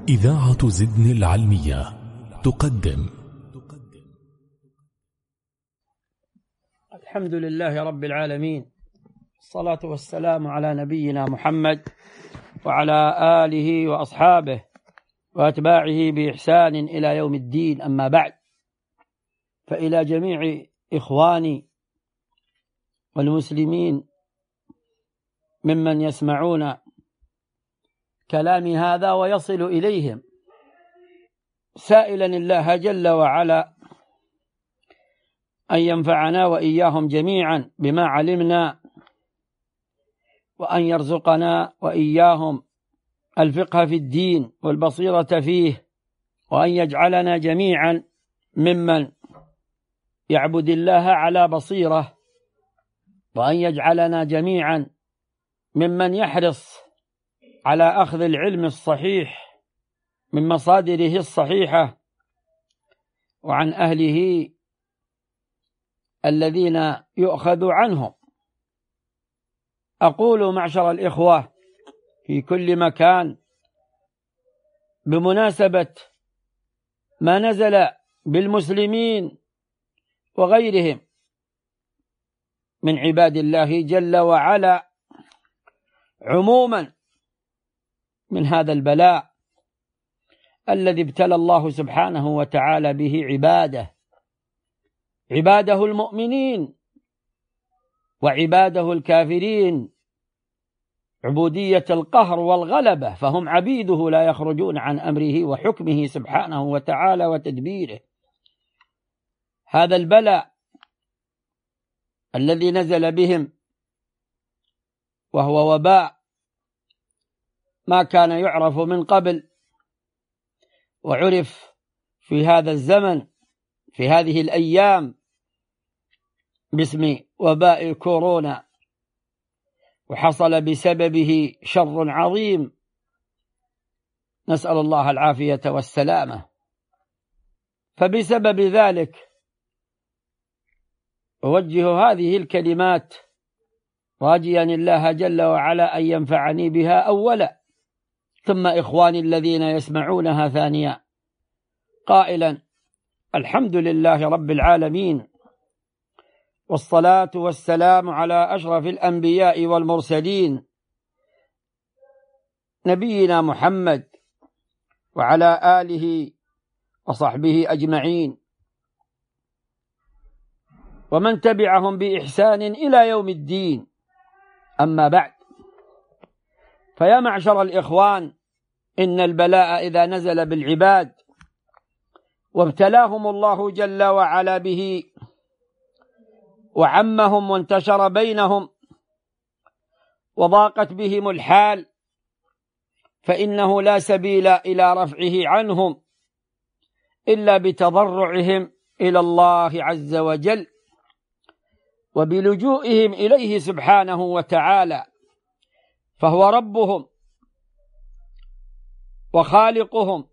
إذاعة زدن العلمية تقدم. الحمد لله رب العالمين، الصلاة والسلام على نبينا محمد وعلى آله وأصحابه وأتباعه بإحسان إلى يوم الدين. أما بعد، فإلى جميع إخواني والمسلمين ممن يسمعون كلامي هذا ويصل إليهم، سائلا الله جل وعلا أن ينفعنا وإياهم جميعا بما علمنا، وأن يرزقنا وإياهم الفقه في الدين والبصيرة فيه، وأن يجعلنا جميعا ممن يعبد الله على بصيرة، وأن يجعلنا جميعا ممن يحرص على أخذ العلم الصحيح من مصادره الصحيحة وعن أهله الذين يؤخذ عنهم. أقول معشر الإخوة في كل مكان بمناسبة ما نزل بالمسلمين وغيرهم من عباد الله جل وعلا عموما من هذا البلاء الذي ابتلى الله سبحانه وتعالى به عباده المؤمنين وعباده الكافرين، عبودية القهر والغلبة، فهم عبيده لا يخرجون عن أمره وحكمه سبحانه وتعالى وتدبيره. هذا البلاء الذي نزل بهم وهو وباء ما كان يعرف من قبل، وعرف في هذا الزمن في هذه الأيام باسم وباء كورونا، وحصل بسببه شر عظيم، نسأل الله العافية والسلامة. فبسبب ذلك أوجه هذه الكلمات راجيا الله جل وعلا أن ينفعني بها أولا، ثم إخواني الذين يسمعونها ثانيا، قائلا: الحمد لله رب العالمين، والصلاة والسلام على أشرف الأنبياء والمرسلين نبينا محمد وعلى آله وصحبه أجمعين، ومن تبعهم بإحسان إلى يوم الدين. أما بعد، فيا معشر الإخوان، إن البلاء إذا نزل بالعباد وابتلاهم الله جل وعلا به وعمهم وانتشر بينهم وضاقت بهم الحال، فإنه لا سبيل إلى رفعه عنهم إلا بتضرعهم إلى الله عز وجل وبلجوئهم إليه سبحانه وتعالى، فهو ربهم وخالقهم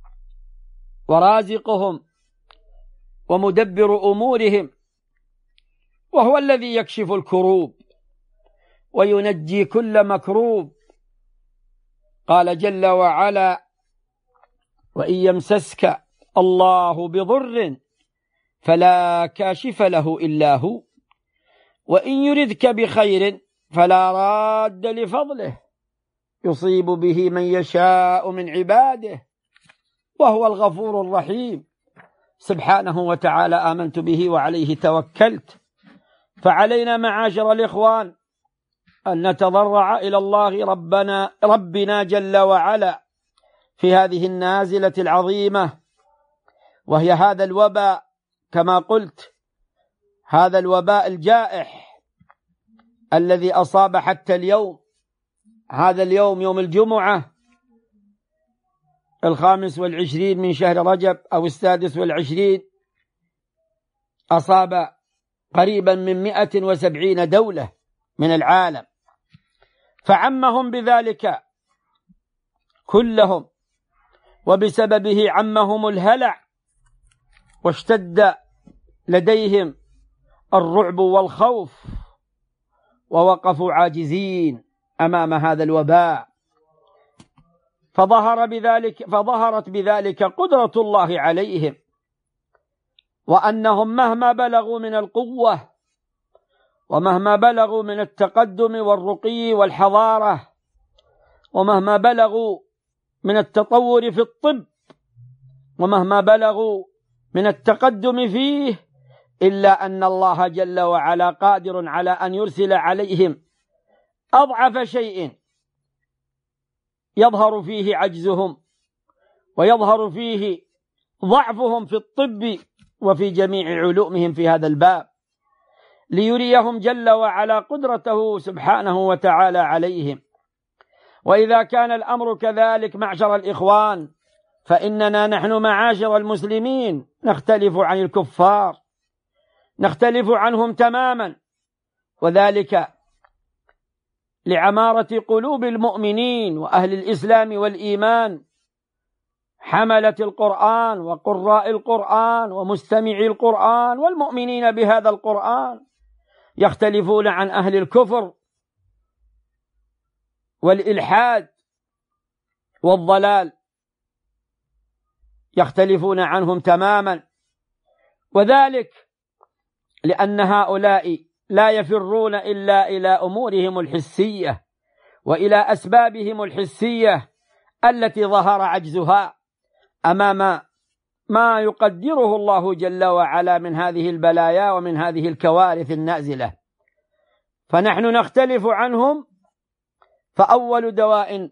ورازقهم ومدبر أمورهم، وهو الذي يكشف الكروب وينجي كل مكروب. قال جل وعلا: وإن يمسسك الله بضر فلا كاشف له إلا هو، وإن يردك بخير فلا راد لفضله، يصيب به من يشاء من عباده، وهو الغفور الرحيم سبحانه وتعالى. آمنت به وعليه توكلت. فعلينا معاشر الإخوان أن نتضرع إلى الله ربنا جل وعلا في هذه النازلة العظيمة، وهي هذا الوباء، كما قلت، هذا الوباء الجائح الذي أصاب حتى اليوم، هذا اليوم يوم الجمعة 25 من شهر رجب أو 26، أصاب قريبا من 170 دولة من العالم، فعمهم بذلك كلهم، وبسببه عمهم الهلع، واشتد لديهم الرعب والخوف، ووقفوا عاجزين أمام هذا الوباء. فظهرت بذلك قدرة الله عليهم، وأنهم مهما بلغوا من القوة ومهما بلغوا من التقدم والرقي والحضارة ومهما بلغوا من التطور في الطب ومهما بلغوا من التقدم فيه، إلا أن الله جل وعلا قادر على أن يرسل عليهم أضعف شيء يظهر فيه عجزهم ويظهر فيه ضعفهم في الطب وفي جميع علومهم في هذا الباب، ليريهم جل وعلا قدرته سبحانه وتعالى عليهم. وإذا كان الأمر كذلك معشر الإخوان، فإننا نحن معاشر المسلمين نختلف عن الكفار، نختلف عنهم تماما، وذلك لعمارة قلوب المؤمنين وأهل الإسلام والإيمان، حملة القرآن وقراء القرآن ومستمعي القرآن والمؤمنين بهذا القرآن، يختلفون عن أهل الكفر والإلحاد والضلال، يختلفون عنهم تماما. وذلك لأن هؤلاء لا يفرون إلا إلى أمورهم الحسية وإلى أسبابهم الحسية التي ظهر عجزها أمام ما يقدره الله جل وعلا من هذه البلايا ومن هذه الكوارث النازلة. فنحن نختلف عنهم، فأول دواء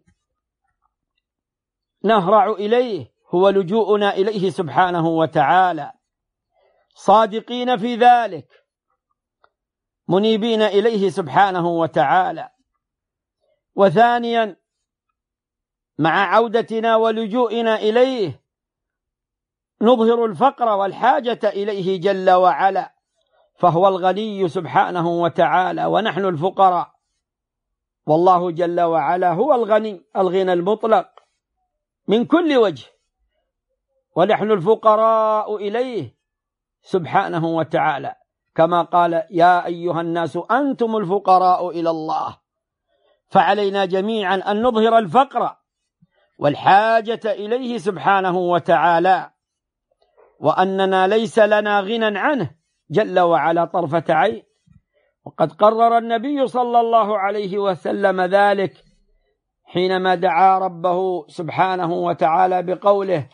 نهرع إليه هو لجوءنا إليه سبحانه وتعالى، صادقين في ذلك، منيبين إليه سبحانه وتعالى. وثانيا مع عودتنا ولجوئنا إليه نظهر الفقر والحاجة إليه جل وعلا، فهو الغني سبحانه وتعالى ونحن الفقراء، والله جل وعلا هو الغني الغنى المطلق من كل وجه، ونحن الفقراء إليه سبحانه وتعالى، كما قال يا أيها الناس أنتم الفقراء إلى الله. فعلينا جميعا أن نظهر الفقر والحاجة إليه سبحانه وتعالى، وأننا ليس لنا غنى عنه جل وعلا طرفة عين. وقد قرر النبي صلى الله عليه وسلم ذلك حينما دعا ربه سبحانه وتعالى بقوله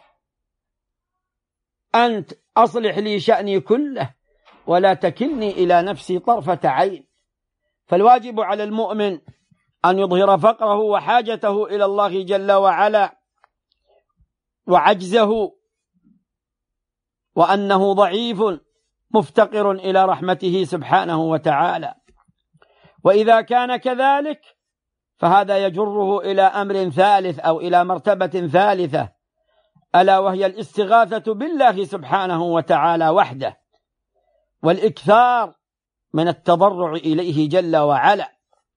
أنت أصلح لي شأني كله ولا تكلني إلى نفسي طرفة عين. فالواجب على المؤمن أن يظهر فقره وحاجته إلى الله جل وعلا وعجزه، وأنه ضعيف مفتقر إلى رحمته سبحانه وتعالى. وإذا كان كذلك فهذا يجره إلى أمر ثالث أو إلى مرتبة ثالثة، ألا وهي الاستغاثة بالله سبحانه وتعالى وحده، والإكثار من التضرع إليه جل وعلا.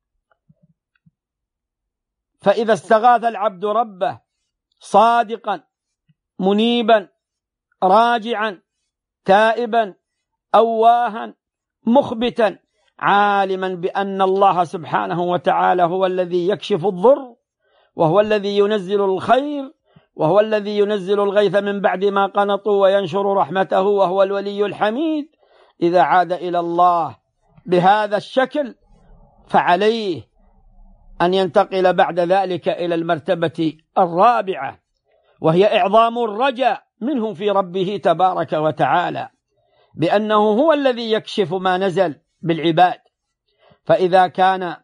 فإذا استغاث العبد ربه صادقا منيبا راجعا تائبا أواها مخبتا عالما بأن الله سبحانه وتعالى هو الذي يكشف الضر وهو الذي ينزل الخير وهو الذي ينزل الغيث من بعد ما قنطوا وينشر رحمته وهو الولي الحميد، إذا عاد إلى الله بهذا الشكل فعليه أن ينتقل بعد ذلك إلى المرتبة الرابعة، وهي إعظام الرجاء منه في ربه تبارك وتعالى، بأنه هو الذي يكشف ما نزل بالعباد. فإذا كان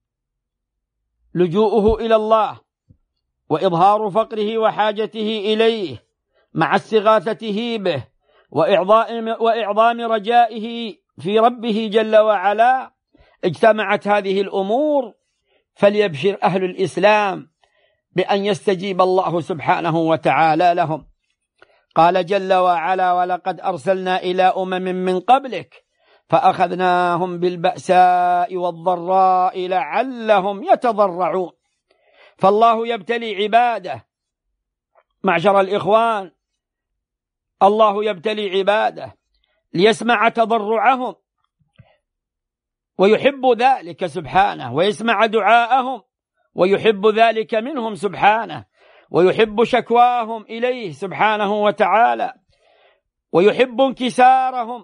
لجوءه إلى الله وإظهار فقره وحاجته إليه مع استغاثته به وإعظام رجائه في ربه جل وعلا اجتمعت هذه الأمور، فليبشر أهل الإسلام بأن يستجيب الله سبحانه وتعالى لهم. قال جل وعلا ولقد أرسلنا إلى أمم من قبلك فأخذناهم بالبأساء والضراء لعلهم يتضرعون. فالله يبتلي عباده معشر الإخوان، الله يبتلي عباده ليسمع تضرعهم ويحب ذلك سبحانه، ويسمع دعاءهم ويحب ذلك منهم سبحانه، ويحب شكواهم إليه سبحانه وتعالى، ويحب انكسارهم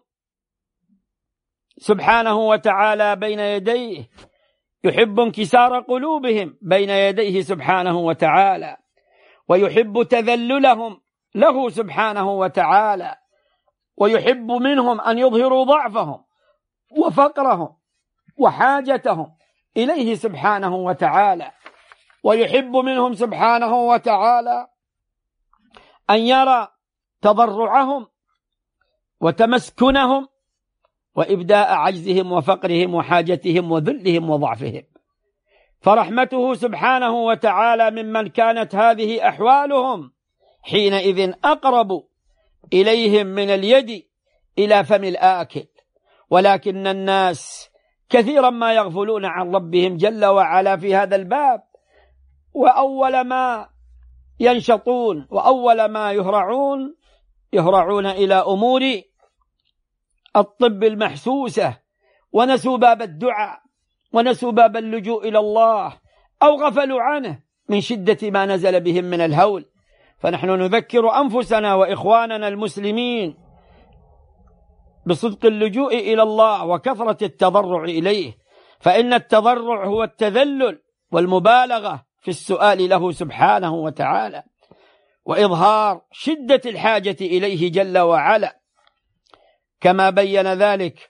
سبحانه وتعالى بين يديه، يحب انكسار قلوبهم بين يديه سبحانه وتعالى، ويحب تذللهم له سبحانه وتعالى، ويحب منهم أن يظهروا ضعفهم وفقرهم وحاجتهم إليه سبحانه وتعالى، ويحب منهم سبحانه وتعالى أن يرى تضرعهم وتمسكنهم وإبداء عجزهم وفقرهم وحاجتهم وذلهم وضعفهم. فرحمته سبحانه وتعالى ممن كانت هذه أحوالهم حينئذ أقرب إليهم من اليد إلى فم الآكل، ولكن الناس كثيرا ما يغفلون عن ربهم جل وعلا في هذا الباب، وأول ما ينشطون وأول ما يهرعون إلى أمور الطب المحسوسة، ونسوا باب الدعاء ونسوا باب اللجوء إلى الله، أو غفلوا عنه من شدة ما نزل بهم من الهول. فنحن نذكر أنفسنا وإخواننا المسلمين بصدق اللجوء إلى الله وكثرة التضرع إليه، فإن التضرع هو التذلل والمبالغة في السؤال له سبحانه وتعالى، وإظهار شدة الحاجة إليه جل وعلا، كما بين ذلك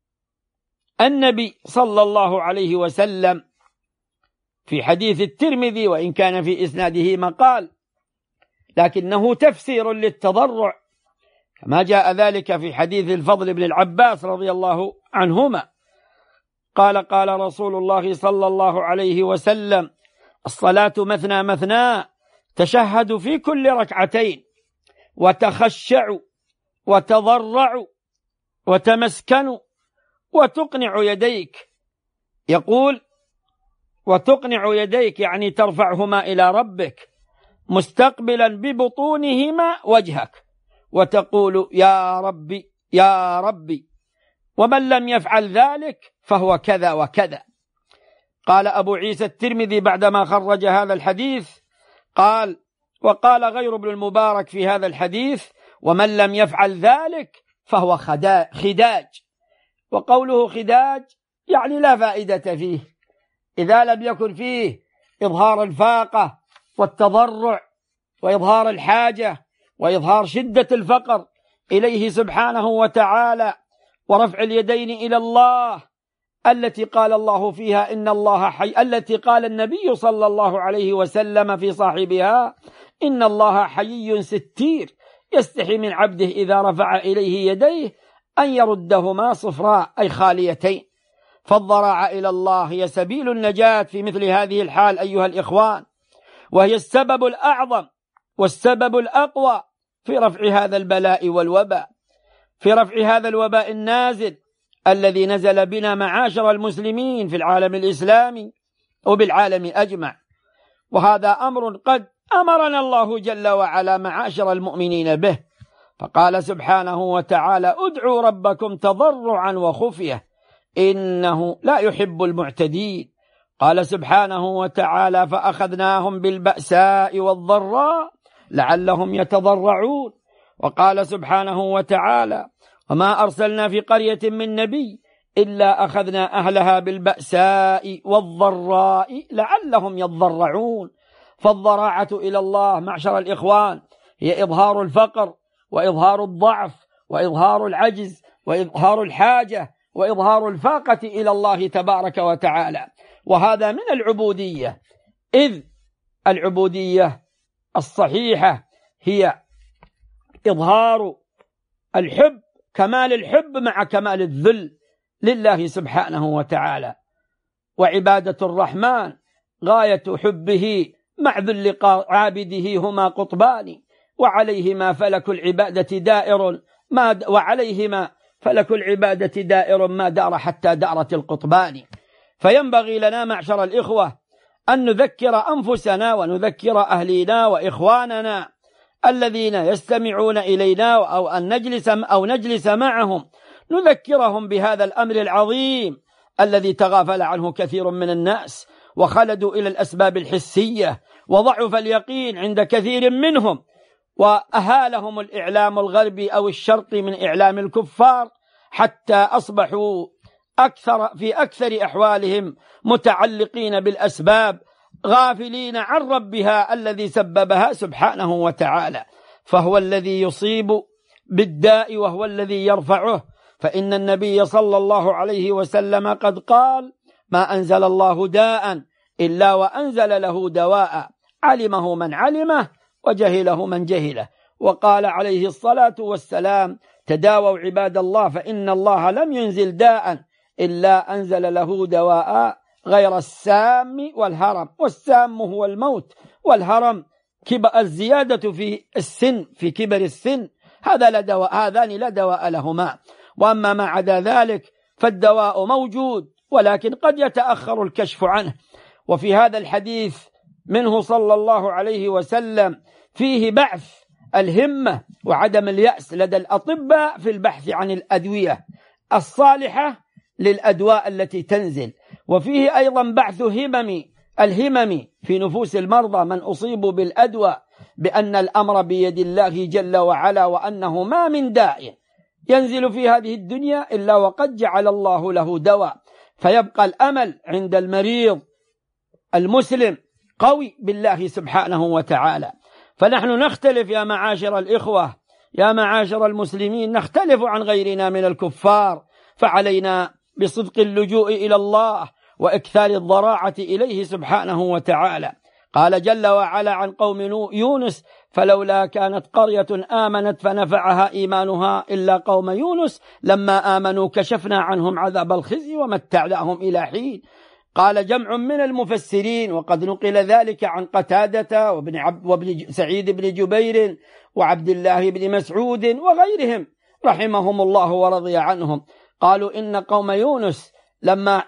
النبي صلى الله عليه وسلم في حديث الترمذي، وإن كان في إسناده مقال لكنه تفسير للتضرع، كما جاء ذلك في حديث الفضل بن العباس رضي الله عنهما قال: قال رسول الله صلى الله عليه وسلم: الصلاة مثنى مثنى، تشهد في كل ركعتين، وتخشع وتضرع وتمسكن وتقنع يديك. يقول: وتقنع يديك يعني ترفعهما إلى ربك مستقبلا ببطونهما وجهك، وتقول: يا ربي يا ربي، ومن لم يفعل ذلك فهو كذا وكذا. قال أبو عيسى الترمذي بعدما خرج هذا الحديث قال: وقال غير ابن المبارك في هذا الحديث: ومن لم يفعل ذلك فهو خداج. وقوله خداج يعني لا فائدة فيه، إذا لم يكن فيه إظهار الفاقة والتضرع وإظهار الحاجة وإظهار شدة الفقر إليه سبحانه وتعالى، ورفع اليدين إلى الله التي قال الله فيها إن الله حي، التي قال النبي صلى الله عليه وسلم في صاحبها: إن الله حيي ستير، يستحي من عبده إذا رفع إليه يديه أن يردهما صفراء أي خاليتين. فالضراعة إلى الله هي سبيل النجاة في مثل هذه الحال أيها الإخوان، وهي السبب الأعظم والسبب الأقوى في رفع هذا البلاء والوباء، في رفع هذا الوباء النازل الذي نزل بنا معاشر المسلمين في العالم الإسلامي وبالعالم أجمع. وهذا أمر قد أمرنا الله جل وعلا معاشر المؤمنين به، فقال سبحانه وتعالى: ادعوا ربكم تضرعا وخفية إنه لا يحب المعتدين. قال سبحانه وتعالى: فأخذناهم بالبأساء والضراء لعلهم يتضرعون. وقال سبحانه وتعالى: وما أرسلنا في قرية من نبي إلا أخذنا أهلها بالبأساء والضراء لعلهم يضرعون. فالضراعة إلى الله معشر الإخوان هي إظهار الفقر وإظهار الضعف وإظهار العجز وإظهار الحاجة وإظهار الفاقة إلى الله تبارك وتعالى، وهذا من العبودية، إذ العبودية الصحيحة هي إظهار الحب، كمال الحب مع كمال الذل لله سبحانه وتعالى. وعبادة الرحمن غاية حبه مع ذل عابده هما قطبان، وعليهما فلك العبادة دائر ما دار حتى دارت القطبان. فينبغي لنا معشر الإخوة أن نذكر أنفسنا ونذكر أهلينا وإخواننا الذين يستمعون إلينا أو نجلس معهم، نذكرهم بهذا الأمر العظيم الذي تغافل عنه كثير من الناس، وخلدوا إلى الأسباب الحسية وضعف اليقين عند كثير منهم، وأهالهم الإعلام الغربي أو الشرقي من إعلام الكفار حتى أصبحوا في أكثر أحوالهم متعلقين بالأسباب، غافلين عن ربها الذي سببها سبحانه وتعالى. فهو الذي يصيب بالداء وهو الذي يرفعه. فإن النبي صلى الله عليه وسلم قد قال: ما أنزل الله داء إلا وأنزل له دواء، علمه من علمه وجهله من جهله. وقال عليه الصلاة والسلام: تداووا عباد الله فإن الله لم ينزل داء إلا أنزل له دواء غير السام والهرم. والسام هو الموت، والهرم الزيادة في السن، في كبر السن. هذان لا دواء لهما. وأما ما عدا ذلك فالدواء موجود، ولكن قد يتأخر الكشف عنه. وفي هذا الحديث منه صلى الله عليه وسلم فيه بعث الهمة وعدم اليأس لدى الأطباء في البحث عن الأدوية الصالحة للأدواء التي تنزل. وفيه أيضا بعث الهمم في نفوس المرضى من أصيبوا بالأدواء، بأن الأمر بيد الله جل وعلا، وأنه ما من داء ينزل في هذه الدنيا إلا وقد جعل الله له دواء. فيبقى الأمل عند المريض المسلم قوي بالله سبحانه وتعالى. فنحن نختلف يا معاشر الإخوة، يا معاشر المسلمين، نختلف عن غيرنا من الكفار، فعلينا بصدق اللجوء إلى الله وإكثار الضراعة إليه سبحانه وتعالى. قال جل وعلا عن قوم يونس: فلولا كانت قرية آمنت فنفعها إيمانها إلا قوم يونس لما آمنوا كشفنا عنهم عذاب الخزي ومتعناهم إلى حين. قال جمع من المفسرين، وقد نقل ذلك عن قتادة وابن سعيد بن جبير وعبد الله بن مسعود وغيرهم رحمهم الله ورضي عنهم، قالوا إن قوم يونس لما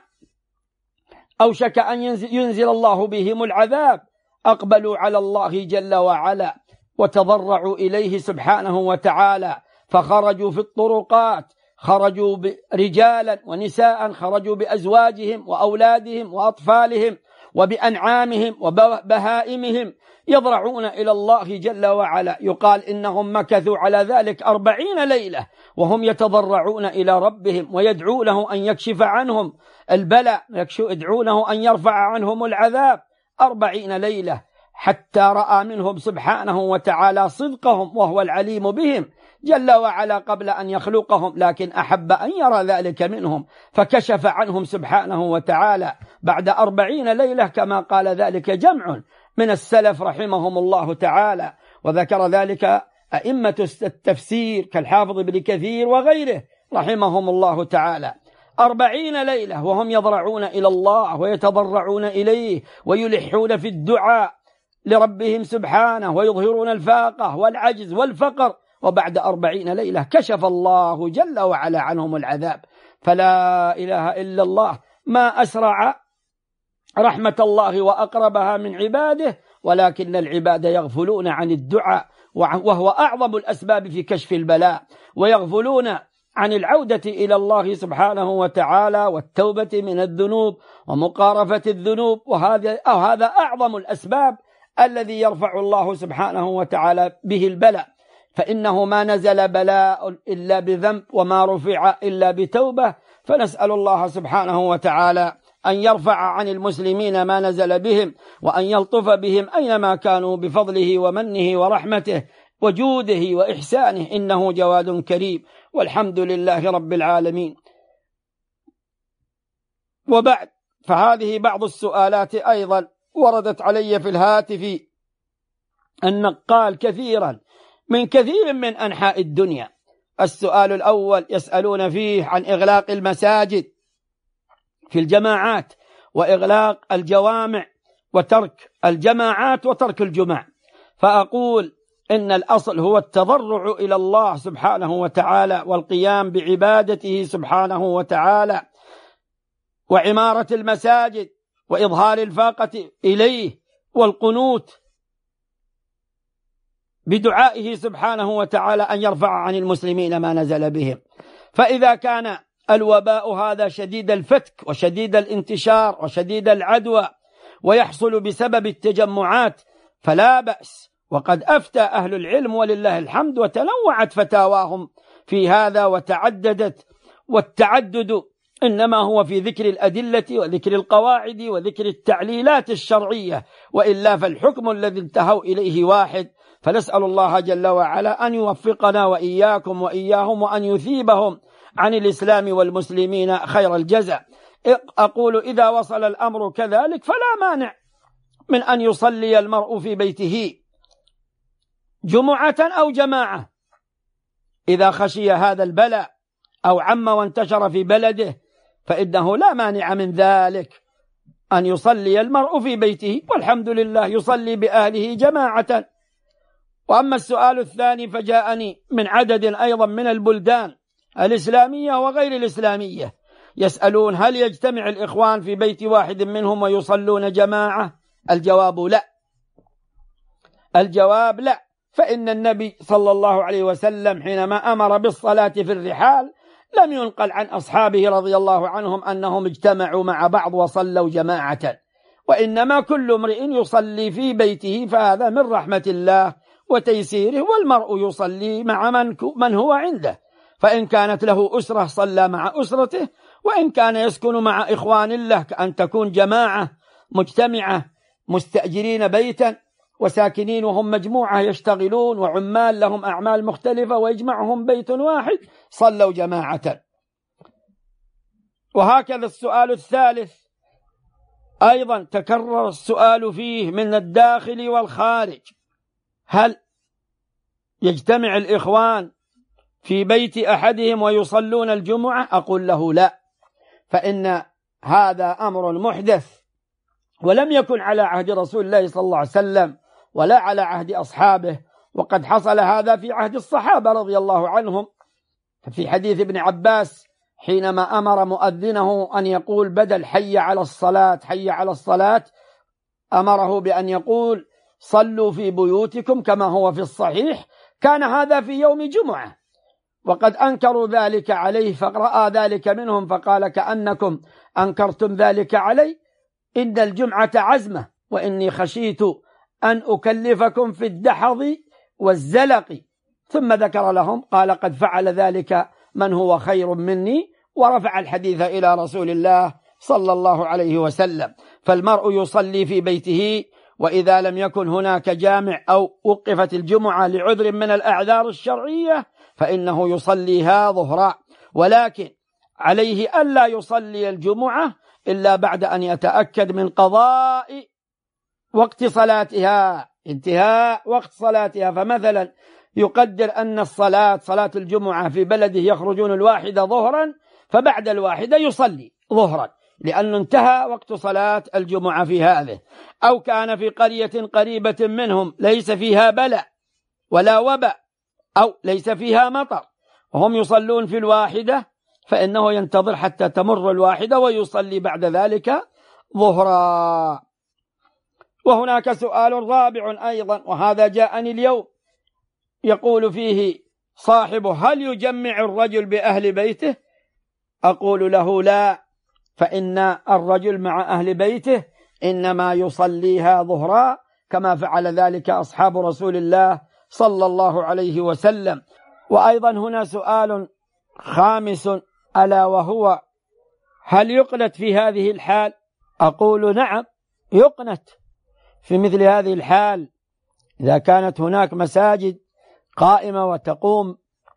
أوشك أن ينزل الله بهم العذاب أقبلوا على الله جل وعلا وتضرعوا إليه سبحانه وتعالى، فخرجوا في الطرقات، خرجوا رجالا ونساء، خرجوا بأزواجهم وأولادهم وأطفالهم وبأنعامهم وبهائمهم يضرعون إلى الله جل وعلا. يقال إنهم مكثوا على ذلك 40 ليلة وهم يتضرعون إلى ربهم ويدعونه أن يكشف عنهم البلاء، يدعونه أن يرفع عنهم العذاب 40 ليلة، حتى رأى منهم سبحانه وتعالى صدقهم وهو العليم بهم جل وعلا قبل أن يخلقهم، لكن أحب أن يرى ذلك منهم فكشف عنهم سبحانه وتعالى بعد 40 ليلة، كما قال ذلك جمع من السلف رحمهم الله تعالى. وذكر ذلك أئمة التفسير كالحافظ ابن كثير وغيره رحمهم الله تعالى. 40 ليلة وهم يضرعون إلى الله ويتضرعون إليه ويلحون في الدعاء لربهم سبحانه ويظهرون الفاقة والعجز والفقر، وبعد 40 ليلة كشف الله جل وعلا عنهم العذاب. فلا إله إلا الله، ما أسرع رحمة الله وأقربها من عباده، ولكن العباد يغفلون عن الدعاء، وهو أعظم الأسباب في كشف البلاء، ويغفلون عن العودة إلى الله سبحانه وتعالى والتوبة من الذنوب ومقارفة الذنوب، وهذا أعظم الأسباب الذي يرفع الله سبحانه وتعالى به البلاء. فإنه ما نزل بلاء إلا بذنب وما رفع إلا بتوبة. فنسأل الله سبحانه وتعالى أن يرفع عن المسلمين ما نزل بهم، وأن يلطف بهم أينما كانوا بفضله ومنه ورحمته وجوده وإحسانه، إنه جواد كريم، والحمد لله رب العالمين. وبعد، فهذه بعض السؤالات أيضا وردت علي في الهاتف النقال كثيرا من كثير من أنحاء الدنيا. السؤال الأول يسألون فيه عن إغلاق المساجد في الجماعات، وإغلاق الجوامع، وترك الجماعات وترك الجمع. فأقول إن الأصل هو التضرع إلى الله سبحانه وتعالى والقيام بعبادته سبحانه وتعالى، وعمارة المساجد وإظهار الفاقة إليه، والقنوت بدعائه سبحانه وتعالى أن يرفع عن المسلمين ما نزل بهم. فإذا كان الوباء هذا شديد الفتك وشديد الانتشار وشديد العدوى، ويحصل بسبب التجمعات فلا بأس، وقد أفتى أهل العلم ولله الحمد وتنوعت فتاواهم في هذا وتعددت، والتعدد إنما هو في ذكر الأدلة وذكر القواعد وذكر التعليلات الشرعية، وإلا فالحكم الذي انتهوا إليه واحد. فنسأل الله جل وعلا أن يوفقنا وإياكم وإياهم وأن يثيبهم عن الإسلام والمسلمين خير الجزاء. أقول إذا وصل الأمر كذلك فلا مانع من أن يصلي المرء في بيته جمعة أو جماعة إذا خشي هذا البلاء أو عم وانتشر في بلده، فإنه لا مانع من ذلك أن يصلي المرء في بيته، والحمد لله يصلي بأهله جماعة. وأما السؤال الثاني فجاءني من عدد أيضا من البلدان الإسلامية وغير الإسلامية يسألون هل يجتمع الإخوان في بيت واحد منهم ويصلون جماعة؟ الجواب لا. الجواب لا، فإن النبي صلى الله عليه وسلم حينما أمر بالصلاة في الرحال لم ينقل عن أصحابه رضي الله عنهم أنهم اجتمعوا مع بعض وصلوا جماعة، وإنما كل امرئ يصلي في بيته، فهذا من رحمة الله وتيسيره، والمرء يصلي مع من هو عنده، فإن كانت له أسرة صلى مع أسرته، وإن كان يسكن مع إخوان له كأن تكون جماعة مجتمعة مستأجرين بيتا وساكنين وهم مجموعة يشتغلون وعمال لهم أعمال مختلفة ويجمعهم بيت واحد صلوا جماعة. وهكذا السؤال الثالث أيضا تكرر السؤال فيه من الداخل والخارج، هل يجتمع الإخوان في بيت أحدهم ويصلون الجمعة؟ أقول له لا، فإن هذا أمر محدث ولم يكن على عهد رسول الله صلى الله عليه وسلم ولا على عهد أصحابه، وقد حصل هذا في عهد الصحابة رضي الله عنهم. في حديث ابن عباس حينما أمر مؤذنه أن يقول بدل حي على الصلاة حي على الصلاة، أمره بأن يقول صلوا في بيوتكم كما هو في الصحيح، كان هذا في يوم جمعة، وقد أنكروا ذلك عليه فرأى ذلك منهم فقال كأنكم أنكرتم ذلك علي، إن الجمعة عزمة وإني خشيت أن أكلفكم في الدحض والزلق. ثم ذكر لهم قال قد فعل ذلك من هو خير مني، ورفع الحديث إلى رسول الله صلى الله عليه وسلم. فالمرء يصلي في بيته، وإذا لم يكن هناك جامع أو وقفت الجمعة لعذر من الأعذار الشرعية فإنه يصليها ظهرا، ولكن عليه ألا يصلي الجمعة إلا بعد أن يتأكد من قضاء وقت صلاتها، انتهاء وقت صلاتها. فمثلا يقدر أن صلاة الجمعة في بلده يخرجون الواحدة ظهرا، فبعد الواحدة يصلي ظهرا لأنه انتهى وقت صلاة الجمعة في هذه. أو كان في قرية قريبة منهم ليس فيها بلاء ولا وباء أو ليس فيها مطر وهم يصلون في الواحدة، فإنه ينتظر حتى تمر الواحدة ويصلي بعد ذلك ظهرا. وهناك سؤال رابع أيضا، وهذا جاءني اليوم، يقول فيه صاحبه هل يجمع الرجل بأهل بيته؟ أقول له لا، فإن الرجل مع أهل بيته إنما يصليها ظهرا كما فعل ذلك أصحاب رسول الله صلى الله عليه وسلم. وأيضا هنا سؤال خامس ألا وهو هل يقنت في هذه الحال؟ أقول نعم يقنت في مثل هذه الحال، إذا كانت هناك مساجد قائمة وتقوم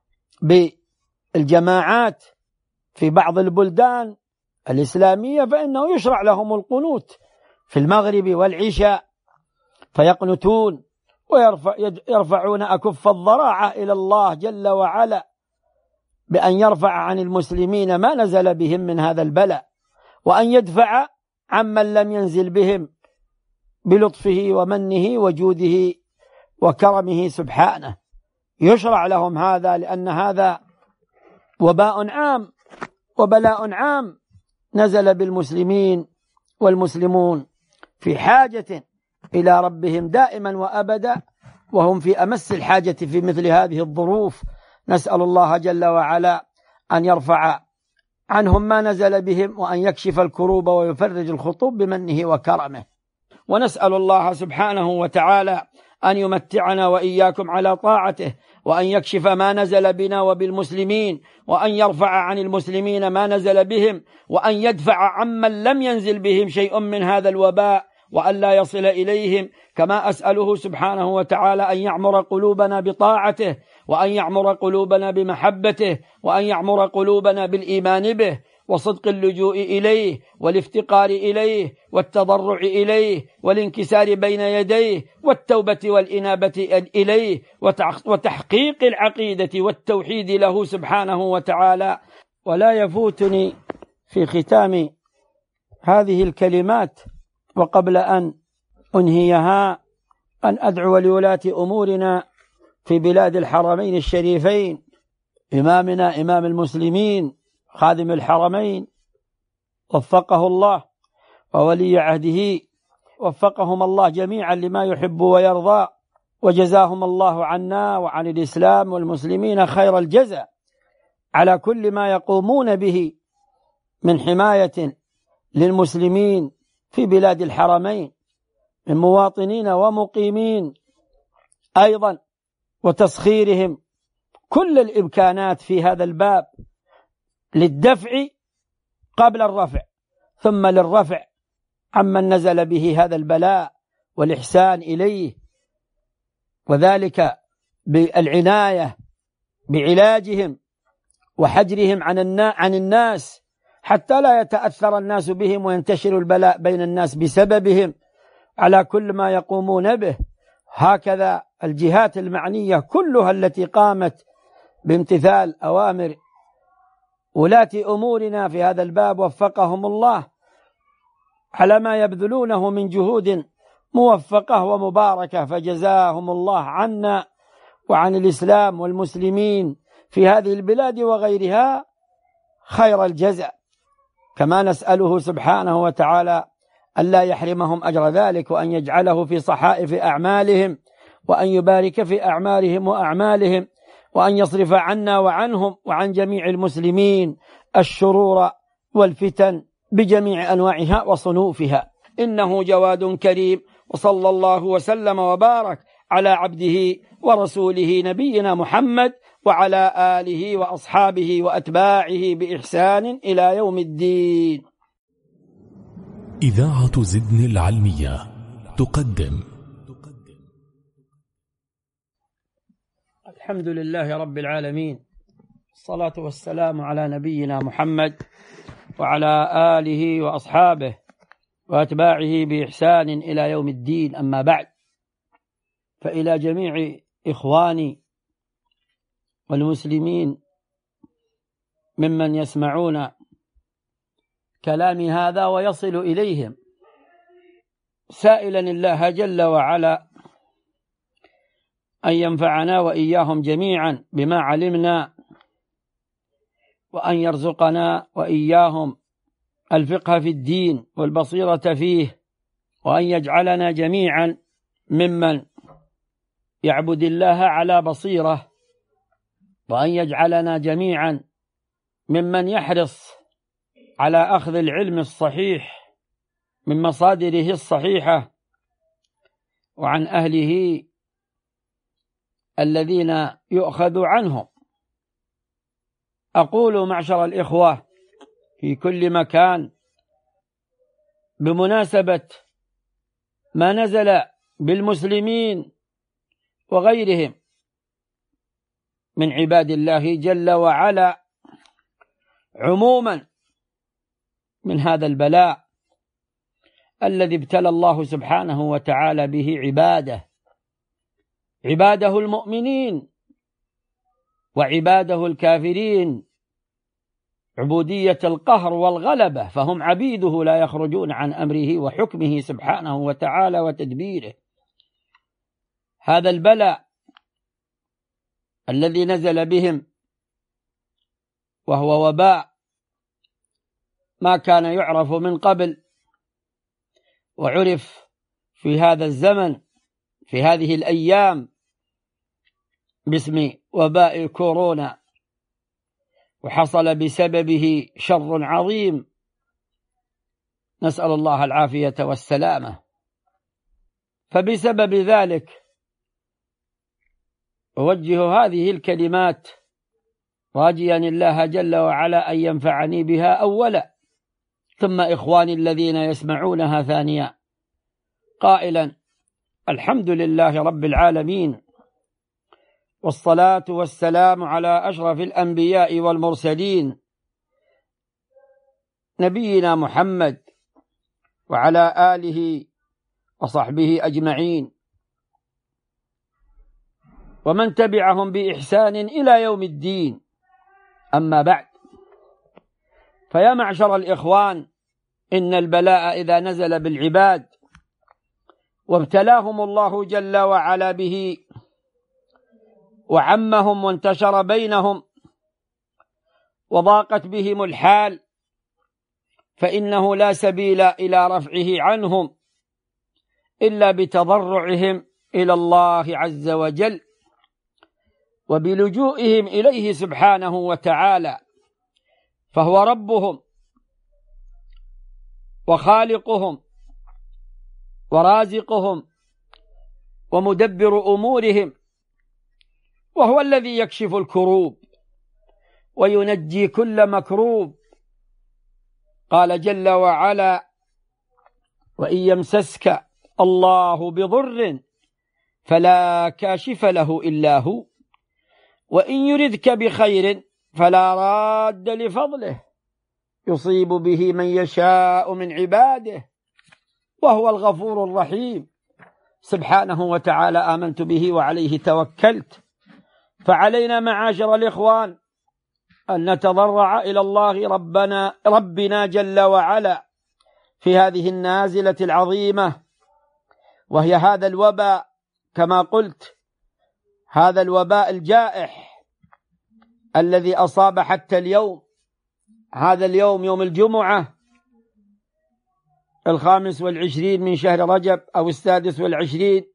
بالجماعات في بعض البلدان الإسلامية فإنه يشرع لهم القنوت في المغرب والعشاء، فيقنتون ويرفعون أكف الضراعة إلى الله جل وعلا بأن يرفع عن المسلمين ما نزل بهم من هذا البلاء، وأن يدفع عمن لم ينزل بهم بلطفه ومنه وجوده وكرمه سبحانه. يشرع لهم هذا لأن هذا وباء عام وبلاء عام نزل بالمسلمين، والمسلمون في حاجة إلى ربهم دائما وأبدا، وهم في أمس الحاجة في مثل هذه الظروف. نسأل الله جل وعلا أن يرفع عنهم ما نزل بهم، وأن يكشف الكروب ويفرج الخطوب بمنه وكرمه. ونسأل الله سبحانه وتعالى أن يمتعنا وإياكم على طاعته، وأن يكشف ما نزل بنا وبالمسلمين، وأن يرفع عن المسلمين ما نزل بهم، وأن يدفع عمن لم ينزل بهم شيء من هذا الوباء وأن لا يصل إليهم. كما أسأله سبحانه وتعالى أن يعمر قلوبنا بطاعته، وأن يعمر قلوبنا بمحبته، وأن يعمر قلوبنا بالإيمان به وصدق اللجوء إليه والافتقار إليه والتضرع إليه والانكسار بين يديه والتوبة والإنابة إليه وتحقيق العقيدة والتوحيد له سبحانه وتعالى. ولا يفوتني في ختام هذه الكلمات وقبل أن أنهيها أن أدعو لولاة أمورنا في بلاد الحرمين الشريفين، إمامنا إمام المسلمين خادم الحرمين وفقه الله، وولي عهده وفقهم الله جميعا لما يحب ويرضى، وجزاهم الله عنا وعن الإسلام والمسلمين خير الجزاء على كل ما يقومون به من حماية للمسلمين في بلاد الحرمين من مواطنين ومقيمين أيضا، وتسخيرهم كل الإمكانات في هذا الباب للدفع قبل الرفع، ثم للرفع عمن نزل به هذا البلاء والإحسان إليه، وذلك بالعناية بعلاجهم وحجرهم عن الناس حتى لا يتأثر الناس بهم وينتشر البلاء بين الناس بسببهم، على كل ما يقومون به. هكذا الجهات المعنية كلها التي قامت بامتثال أوامر ولاة أمورنا في هذا الباب وفقهم الله على ما يبذلونه من جهود موفقة ومباركة، فجزاهم الله عنا وعن الإسلام والمسلمين في هذه البلاد وغيرها خير الجزاء. كما نسأله سبحانه وتعالى ألا يحرمهم أجر ذلك، وأن يجعله في صحائف أعمالهم، وأن يبارك في أعمارهم وأعمالهم، وأن يصرف عنا وعنهم وعن جميع المسلمين الشرور والفتن بجميع أنواعها وصنوفها، إنه جواد كريم. وصلى الله وسلم وبارك على عبده ورسوله نبينا محمد وعلى آله وأصحابه وأتباعه بإحسان إلى يوم الدين. إذاعة زدن العلمية تقدم. الحمد لله رب العالمين، الصلاة والسلام على نبينا محمد وعلى آله وأصحابه وأتباعه بإحسان إلى يوم الدين. أما بعد، فإلى جميع إخواني والمسلمين ممن يسمعون كلامي هذا ويصل إليهم، سائلا الله جل وعلا أن ينفعنا وإياهم جميعا بما علمنا، وأن يرزقنا وإياهم الفقه في الدين والبصيرة فيه، وأن يجعلنا جميعا ممن يعبد الله على بصيرة، وأن يجعلنا جميعا ممن يحرص على أخذ العلم الصحيح من مصادره الصحيحة وعن أهله الذين يؤخذ عنهم. أقول معشر الإخوة في كل مكان بمناسبة ما نزل بالمسلمين وغيرهم من عباد الله جل وعلا عموما من هذا البلاء الذي ابتلى الله سبحانه وتعالى به عباده المؤمنين وعباده الكافرين، عبودية القهر والغلبة، فهم عبيده لا يخرجون عن أمره وحكمه سبحانه وتعالى وتدبيره. هذا البلاء الذي نزل بهم وهو وباء ما كان يعرف من قبل، وعرف في هذا الزمن في هذه الأيام باسم وباء كورونا، وحصل بسببه شر عظيم، نسأل الله العافية والسلامة. فبسبب ذلك أوجه هذه الكلمات راجيا الله جل وعلا أن ينفعني بها أولا، ثم إخواني الذين يسمعونها ثانيا، قائلا: الحمد لله رب العالمين، والصلاة والسلام على أشرف الأنبياء والمرسلين نبينا محمد وعلى آله وصحبه أجمعين ومن تبعهم بإحسان إلى يوم الدين. أما بعد، فيا معشر الإخوان، إن البلاء إذا نزل بالعباد وابتلاهم الله جل وعلا به وعمهم وانتشر بينهم وضاقت بهم الحال، فإنه لا سبيل إلى رفعه عنهم إلا بتضرعهم إلى الله عز وجل وبلجوئهم إليه سبحانه وتعالى، فهو ربهم وخالقهم ورازقهم ومدبر أمورهم، وهو الذي يكشف الكروب وينجي كل مكروب. قال جل وعلا: وإن يمسسك الله بضر فلا كاشف له إلا هو، وإن يردك بخير فلا راد لفضله، يصيب به من يشاء من عباده، وهو الغفور الرحيم سبحانه وتعالى. آمنت به وعليه توكلت. فعلينا معاشر الإخوان أن نتضرع إلى الله ربنا جل وعلا في هذه النازلة العظيمة، وهي هذا الوباء، كما قلت، هذا الوباء الجائح الذي أصاب حتى اليوم، هذا اليوم يوم الجمعة 25 من شهر رجب أو 26،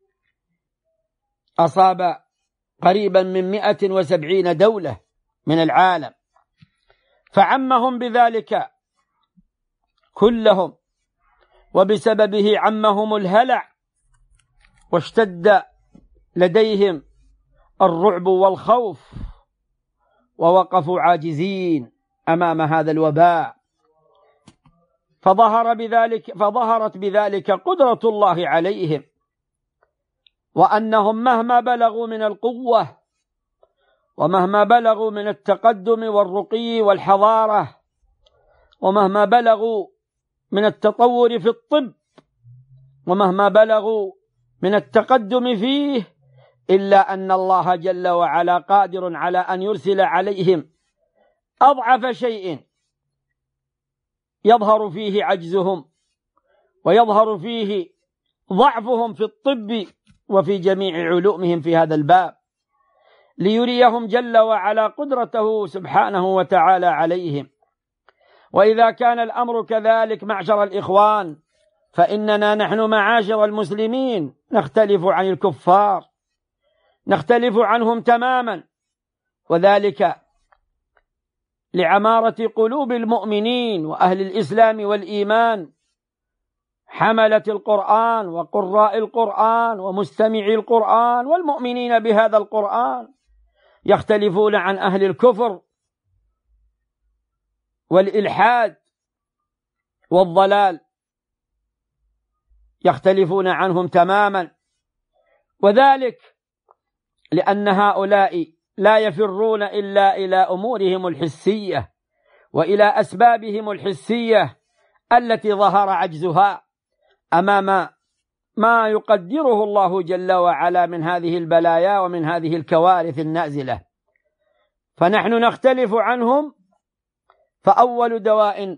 أصاب قريبا من 170 دولة من العالم، فعمهم بذلك كلهم، وبسببه عمهم الهلع، واشتد لديهم الرعب والخوف، ووقفوا عاجزين أمام هذا الوباء، فظهرت بذلك قدرة الله عليهم، وأنهم مهما بلغوا من القوة ومهما بلغوا من التقدم والرقي والحضارة ومهما بلغوا من التطور في الطب ومهما بلغوا من التقدم فيه، إلا أن الله جل وعلا قادر على أن يرسل عليهم أضعف شيء يظهر فيه عجزهم ويظهر فيه ضعفهم في الطب وفي جميع علومهم في هذا الباب، ليريهم جل وعلا قدرته سبحانه وتعالى عليهم. وإذا كان الأمر كذلك معشر الإخوان، فإننا نحن معاشر المسلمين نختلف عن الكفار، نختلف عنهم تماما، وذلك لعمارة قلوب المؤمنين وأهل الإسلام والإيمان، حملة القرآن وقراء القرآن ومستمعي القرآن والمؤمنين بهذا القرآن، يختلفون عن أهل الكفر والإلحاد والضلال، يختلفون عنهم تماما، وذلك لأن هؤلاء لا يفرون إلا إلى أمورهم الحسية وإلى أسبابهم الحسية التي ظهر عجزها أمام ما يقدره الله جل وعلا من هذه البلايا ومن هذه الكوارث النازلة، فنحن نختلف عنهم. فأول دواء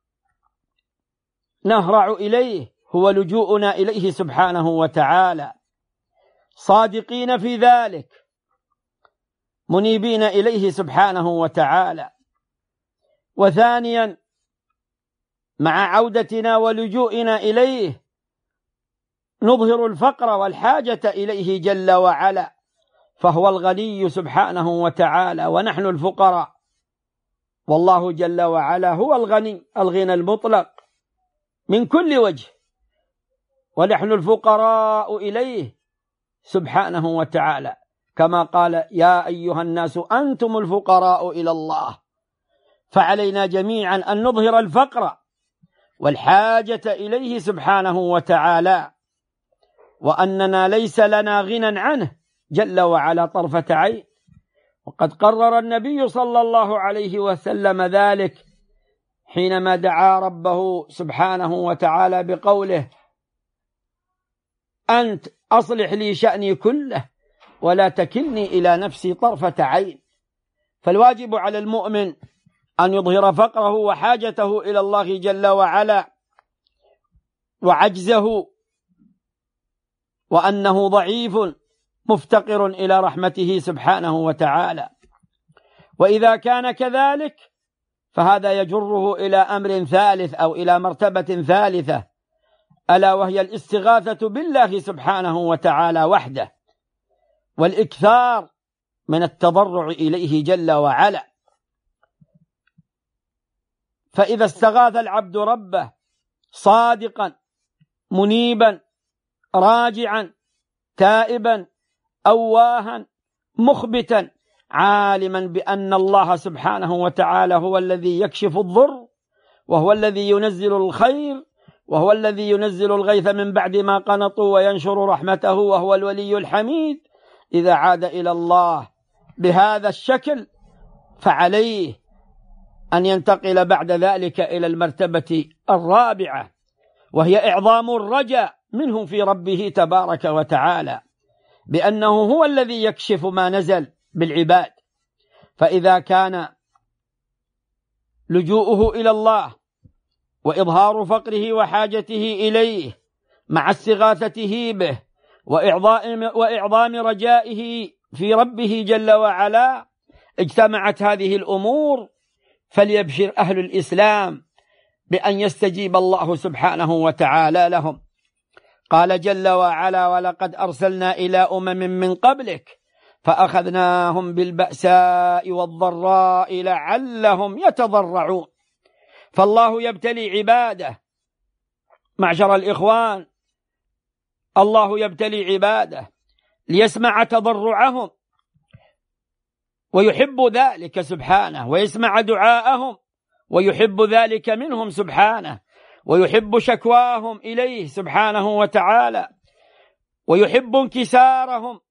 نهرع إليه هو لجوءنا إليه سبحانه وتعالى، صادقين في ذلك، منيبين إليه سبحانه وتعالى. وثانيا، مع عودتنا ولجوئنا إليه نظهر الفقر والحاجة إليه جل وعلا، فهو الغني سبحانه وتعالى ونحن الفقراء، والله جل وعلا هو الغني الغنى المطلق من كل وجه، ونحن الفقراء إليه سبحانه وتعالى، كما قال يا أيها الناس أنتم الفقراء إلى الله. فعلينا جميعا أن نظهر الفقر والحاجة إليه سبحانه وتعالى، وأننا ليس لنا غنى عنه جل وعلا طرفة عين. وقد قرر النبي صلى الله عليه وسلم ذلك حينما دعا ربه سبحانه وتعالى بقوله أنت أصلح لي شأني كله ولا تكلني إلى نفسي طرفة عين. فالواجب على المؤمن أن يظهر فقره وحاجته إلى الله جل وعلا وعجزه، وأنه ضعيف مفتقر إلى رحمته سبحانه وتعالى. وإذا كان كذلك فهذا يجره إلى أمر ثالث أو إلى مرتبة ثالثة، ألا وهي الاستغاثة بالله سبحانه وتعالى وحده، والإكثار من التضرع إليه جل وعلا. فإذا استغاث العبد ربه صادقا منيبا راجعا تائبا أواها مخبتا عالما بأن الله سبحانه وتعالى هو الذي يكشف الضر، وهو الذي ينزل الخير، وهو الذي ينزل الغيث من بعد ما قنطوا وينشر رحمته، وهو الولي الحميد، إذا عاد إلى الله بهذا الشكل فعليه أن ينتقل بعد ذلك إلى المرتبة الرابعة، وهي إعظام الرجاء منه في ربه تبارك وتعالى، بأنه هو الذي يكشف ما نزل بالعباد. فإذا كان لجوءه إلى الله وإظهار فقره وحاجته إليه مع استغاثته به وإعظام رجائه في ربه جل وعلا، اجتمعت هذه الأمور، فليبشر أهل الإسلام بأن يستجيب الله سبحانه وتعالى لهم. قال جل وعلا ولقد أرسلنا إلى أمم من قبلك فأخذناهم بالبأساء والضراء لعلهم يتضرعون. فالله يبتلي عباده معشر الإخوان، الله يبتلي عباده ليسمع تضرعهم ويحب ذلك سبحانه، ويسمع دعاءهم ويحب ذلك منهم سبحانه، ويحب شكواهم إليه سبحانه وتعالى، ويحب انكسارهم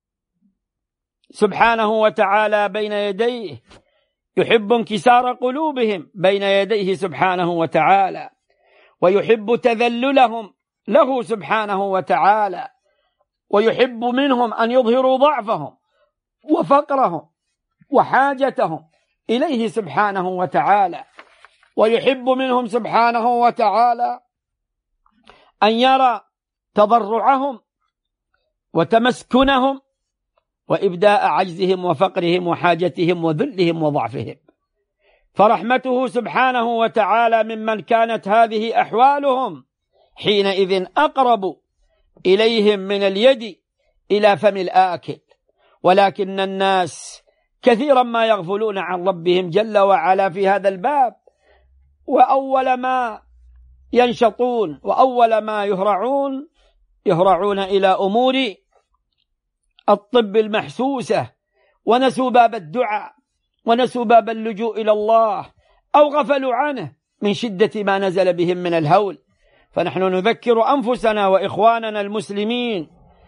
سبحانه وتعالى بين يديه، يحب انكسار قلوبهم بين يديه سبحانه وتعالى، ويحب تذللهم له سبحانه وتعالى، ويحب منهم أن يظهروا ضعفهم وفقرهم وحاجتهم إليه سبحانه وتعالى، ويحب منهم سبحانه وتعالى أن يرى تضرعهم وتمسكنهم وإبداء عجزهم وفقرهم وحاجتهم وذلهم وضعفهم. فرحمته سبحانه وتعالى ممن كانت هذه أحوالهم حينئذ أقرب إليهم من اليد إلى فم الآكل، ولكن الناس كثيرا ما يغفلون عن ربهم جل وعلا في هذا الباب، وأول ما ينشطون وأول ما يهرعون إلى أمور الطب المحسوسة، ونسوا باب الدعاء ونسوا باب اللجوء إلى الله، أو غفلوا عنه من شدة ما نزل بهم من الهول. فنحن نذكر أنفسنا وإخواننا المسلمين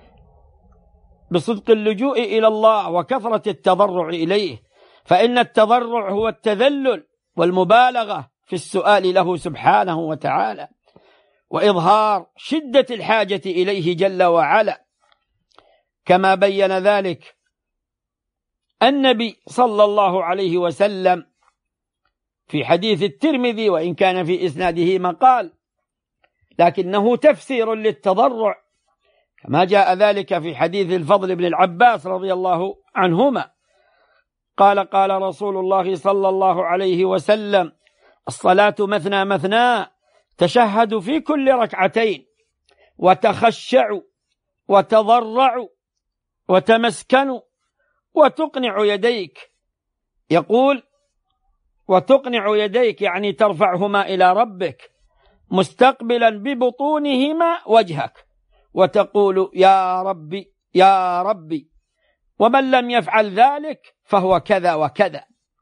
بصدق اللجوء إلى الله وكثرة التضرع إليه، فإن التضرع هو التذلل والمبالغة في السؤال له سبحانه وتعالى، وإظهار شدة الحاجة إليه جل وعلا، كما بين ذلك النبي صلى الله عليه وسلم في حديث الترمذي، وإن كان في إسناده مقال لكنه تفسير للتضرع، كما جاء ذلك في حديث الفضل بن العباس رضي الله عنهما قال رسول الله صلى الله عليه وسلم: الصلاة مثنى مثنى، تشهد في كل ركعتين وتخشع وتضرع وتمسكن وتقنع يديك. يقول وتقنع يديك يعني ترفعهما إلى ربك، مستقبلا ببطونهما وجهك وتقول يا ربي يا ربي، ومن لم يفعل ذلك فهو كذا وكذا.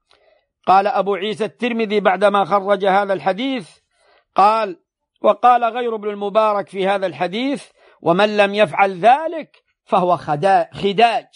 قال أبو عيسى الترمذي بعدما خرج هذا الحديث قال: وقال غير ابن المبارك في هذا الحديث: ومن لم يفعل ذلك فهو خداج.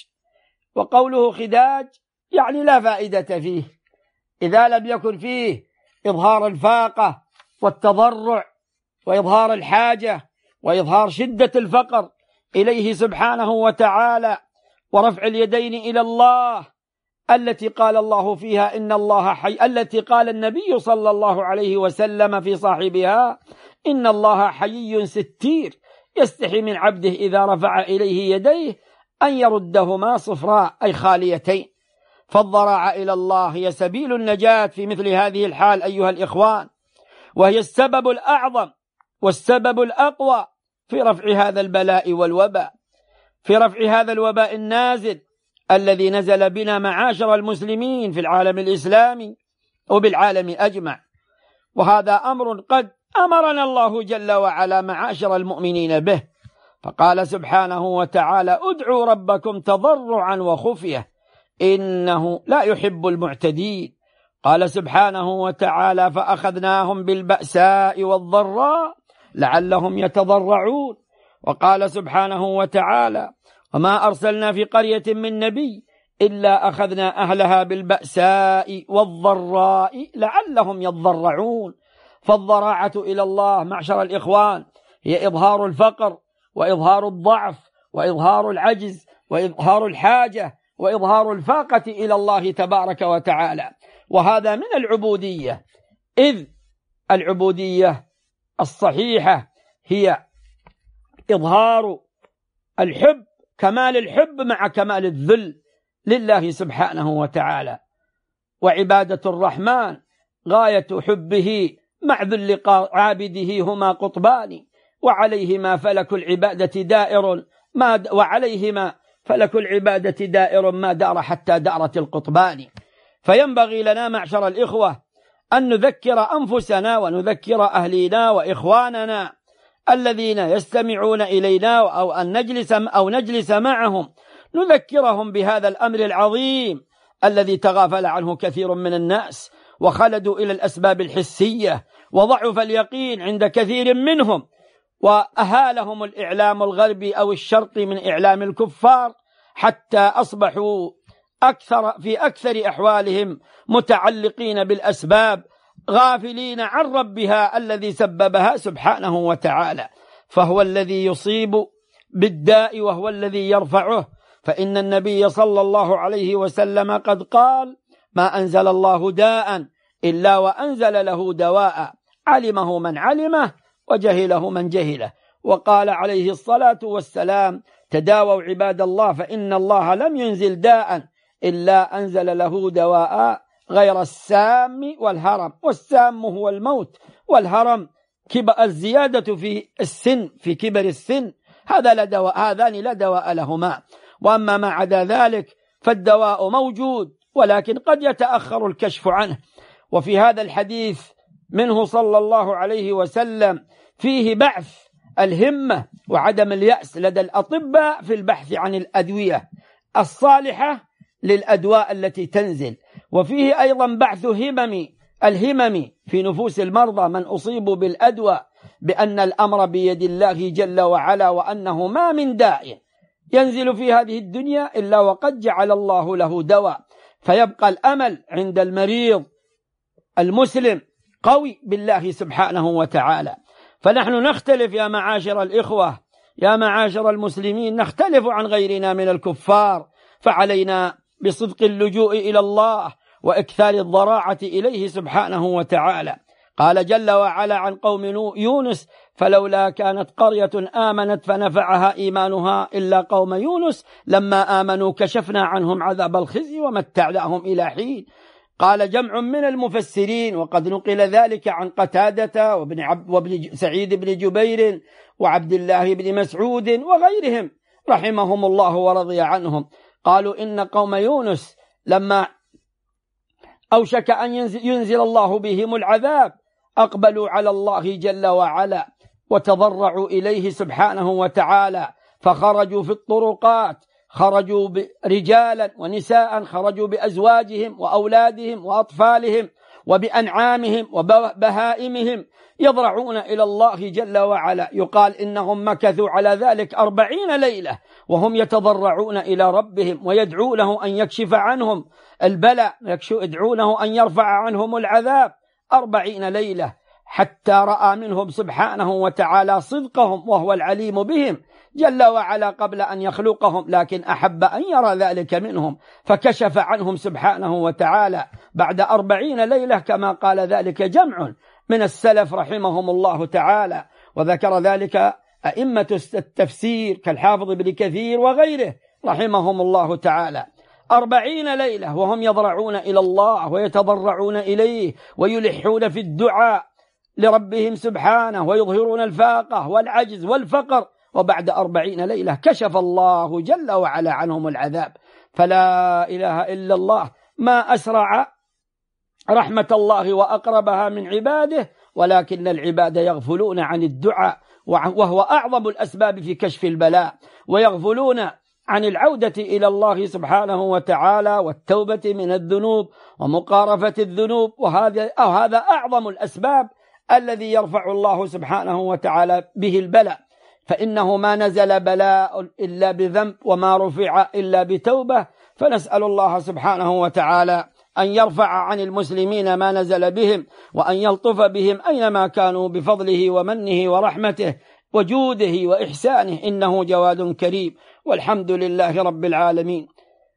وقوله خداج يعني لا فائدة فيه، إذا لم يكن فيه إظهار الفاقة والتضرع وإظهار الحاجة وإظهار شدة الفقر إليه سبحانه وتعالى، ورفع اليدين إلى الله التي قال الله فيها إن الله حي، التي قال النبي صلى الله عليه وسلم في صاحبها إن الله حيي ستير يستحي من عبده إذا رفع إليه يديه أن يردهما صفراء أي خاليتين. فالضراعة إلى الله هي سبيل النجاة في مثل هذه الحال أيها الإخوان، وهي السبب الأعظم والسبب الأقوى في رفع هذا البلاء والوباء، في رفع هذا الوباء النازل الذي نزل بنا معاشر المسلمين في العالم الإسلامي وبالعالم أجمع. وهذا أمر قد أمرنا الله جل وعلا معاشر المؤمنين به، فقال سبحانه وتعالى: ادعوا ربكم تضرعا وخفية إنه لا يحب المعتدين. قال سبحانه وتعالى: فأخذناهم بالبأساء والضراء لعلهم يتضرعون. وقال سبحانه وتعالى: وما أرسلنا في قرية من نبي إلا أخذنا أهلها بالبأساء والضراء لعلهم يضرعون. فالضراعة إلى الله معشر الإخوان هي إظهار الفقر وإظهار الضعف وإظهار العجز وإظهار الحاجة وإظهار الفاقة إلى الله تبارك وتعالى، وهذا من العبودية، إذ العبودية الصحيحة هي إظهار الحب، كمال الحب مع كمال الذل لله سبحانه وتعالى. وعبادة الرحمن غاية حبه مع ذل عابده هما قطبان، وعليهما فلك العبادة دائر ما دار حتى دارت القطبان. فينبغي لنا معشر الإخوة أن نذكر أنفسنا ونذكر أهلينا وإخواننا الذين يستمعون إلينا أو نجلس معهم، نذكرهم بهذا الأمر العظيم الذي تغافل عنه كثير من الناس، وخلدوا إلى الأسباب الحسية، وضعف اليقين عند كثير منهم، وأهالهم الإعلام الغربي أو الشرقي من إعلام الكفار، حتى أصبحوا في أكثر أحوالهم متعلقين بالأسباب، غافلين عن ربها الذي سببها سبحانه وتعالى. فهو الذي يصيب بالداء وهو الذي يرفعه، فإن النبي صلى الله عليه وسلم قد قال: ما أنزل الله داء إلا وأنزل له دواء، علمه من علمه وجهله من جهله. وقال عليه الصلاة والسلام: تداووا عباد الله فإن الله لم ينزل داء إلا أنزل له دواء غير السام والهرم. والسام هو الموت، والهرم الزيادة في السن، في كبر السن، هذان لا دواء لهما. وأما ما عدا ذلك فالدواء موجود، ولكن قد يتأخر الكشف عنه. وفي هذا الحديث منه صلى الله عليه وسلم فيه بعث الهمة وعدم اليأس لدى الأطباء في البحث عن الأدوية الصالحة للأدواء التي تنزل، وفيه أيضا بعث الهمم في نفوس المرضى من أصيبوا بالأدواء، بأن الأمر بيد الله جل وعلا، وأنه ما من داء ينزل في هذه الدنيا إلا وقد جعل الله له دواء. فيبقى الأمل عند المريض المسلم قوي بالله سبحانه وتعالى. فنحن نختلف يا معاشر الإخوة، يا معاشر المسلمين، نختلف عن غيرنا من الكفار، فعلينا بصدق اللجوء إلى الله وإكثار الضراعة إليه سبحانه وتعالى. قال جل وعلا عن قوم يونس: فلولا كانت قرية آمنت فنفعها إيمانها إلا قوم يونس لما آمنوا كشفنا عنهم عذاب الخزي ومتعناهم إلى حين. قال جمع من المفسرين، وقد نقل ذلك عن قتادة وابن سعيد بن جبير وعبد الله بن مسعود وغيرهم رحمهم الله ورضي عنهم، قالوا إن قوم يونس لما أوشك أن ينزل الله بهم العذاب أقبلوا على الله جل وعلا وتضرعوا إليه سبحانه وتعالى، فخرجوا في الطرقات، خرجوا رجالا ونساء، خرجوا بأزواجهم وأولادهم وأطفالهم وبأنعامهم وبهائمهم يضرعون إلى الله جل وعلا. يقال إنهم مكثوا على ذلك 40 ليلة وهم يتضرعون إلى ربهم ويدعونه أن يكشف عنهم البلاء، يدعونه أن يرفع عنهم العذاب 40 ليلة، حتى رأى منهم سبحانه وتعالى صدقهم وهو العليم بهم جل وعلا قبل أن يخلقهم، لكن أحب أن يرى ذلك منهم فكشف عنهم سبحانه وتعالى بعد 40 ليلة، كما قال ذلك جمع من السلف رحمهم الله تعالى، وذكر ذلك أئمة التفسير كالحافظ ابن كثير وغيره رحمهم الله تعالى. 40 ليلة وهم يضرعون إلى الله ويتضرعون إليه ويلحون في الدعاء لربهم سبحانه ويظهرون الفاقة والعجز والفقر، وبعد 40 ليلة كشف الله جل وعلا عنهم العذاب. فلا إله إلا الله، ما أسرع رحمة الله وأقربها من عباده، ولكن العباد يغفلون عن الدعاء، وهو أعظم الأسباب في كشف البلاء، ويغفلون عن العودة إلى الله سبحانه وتعالى والتوبة من الذنوب ومقارفة الذنوب، وهذا أعظم الأسباب الذي يرفع الله سبحانه وتعالى به البلاء، فإنه ما نزل بلاء إلا بذنب وما رفع إلا بتوبة. فنسأل الله سبحانه وتعالى أن يرفع عن المسلمين ما نزل بهم، وأن يلطف بهم أينما كانوا بفضله ومنه ورحمته وجوده وإحسانه، إنه جواد كريم، والحمد لله رب العالمين.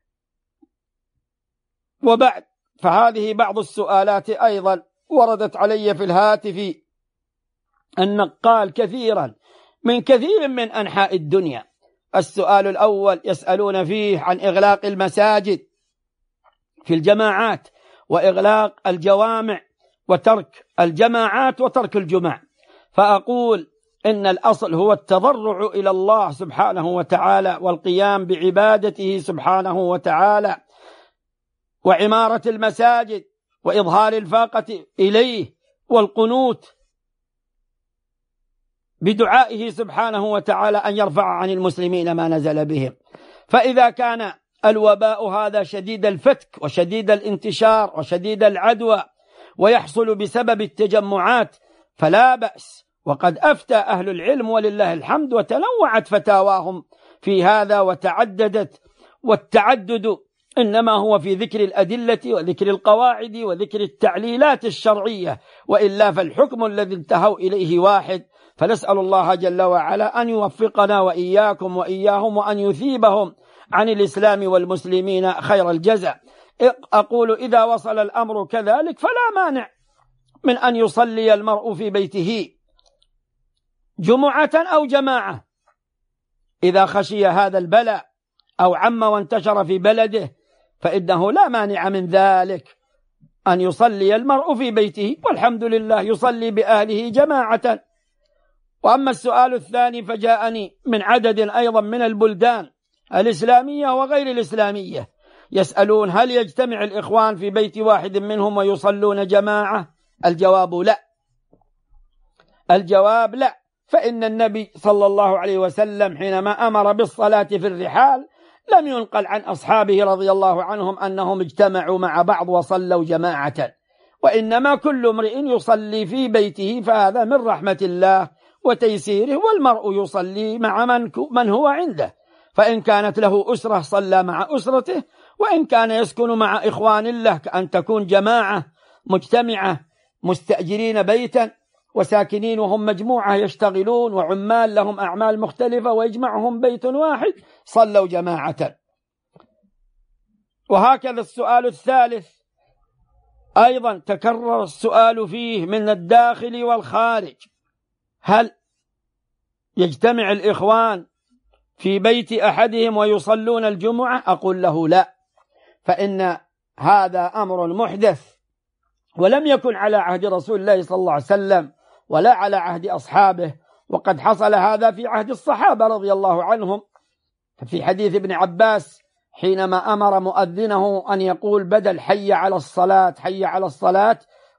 وبعد، فهذه بعض السؤالات أيضا وردت علي في الهاتف النقال كثيرا من كثير من أنحاء الدنيا. السؤال الأول يسألون فيه عن إغلاق المساجد في الجماعات، وإغلاق الجوامع، وترك الجماعات وترك الجمع. فأقول إن الأصل هو التضرع إلى الله سبحانه وتعالى والقيام بعبادته سبحانه وتعالى، وعمارة المساجد وإظهار الفاقة إليه، والقنوت بدعائه سبحانه وتعالى أن يرفع عن المسلمين ما نزل بهم. فإذا كان الوباء هذا شديد الفتك وشديد الانتشار وشديد العدوى ويحصل بسبب التجمعات فلا بأس، وقد أفتى أهل العلم ولله الحمد وتنوعت فتاواهم في هذا وتعددت، والتعدد إنما هو في ذكر الأدلة وذكر القواعد وذكر التعليلات الشرعية، وإلا فالحكم الذي انتهوا إليه واحد. فنسأل الله جل وعلا أن يوفقنا وإياكم وإياهم، وأن يثيبهم عن الإسلام والمسلمين خير الجزاء. أقول إذا وصل الأمر كذلك فلا مانع من أن يصلي المرء في بيته جمعة أو جماعة إذا خشي هذا البلاء أو عم وانتشر في بلده، فإنه لا مانع من ذلك أن يصلي المرء في بيته، والحمد لله يصلي بأهله جماعة. وأما السؤال الثاني فجاءني من عدد أيضا من البلدان الإسلامية وغير الإسلامية يسألون هل يجتمع الإخوان في بيت واحد منهم ويصلون جماعة؟ الجواب لا، الجواب لا، فإن النبي صلى الله عليه وسلم حينما أمر بالصلاة في الرحال لم ينقل عن أصحابه رضي الله عنهم أنهم اجتمعوا مع بعض وصلوا جماعة، وإنما كل امرئ يصلي في بيته، فهذا من رحمة الله وتيسيره، والمرء يصلي مع من هو عنده، فإن كانت له أسرة صلى مع أسرته، وإن كان يسكن مع إخوان له كأن تكون جماعة مجتمعة مستأجرين بيتا وساكنين وهم مجموعة يشتغلون وعمال لهم أعمال مختلفة ويجمعهم بيت واحد صلوا جماعة. وهكذا السؤال الثالث أيضا تكرر السؤال فيه من الداخل والخارج، هل يجتمع الإخوان في بيت أحدهم ويصلون الجمعة؟ أقول له لا، فإن هذا أمر محدث ولم يكن على عهد رسول الله صلى الله عليه وسلم ولا على عهد أصحابه، وقد حصل هذا في عهد الصحابة رضي الله عنهم. في حديث ابن عباس حينما أمر مؤذنه أن يقول بدل حي على الصلاة حي على الصلاة،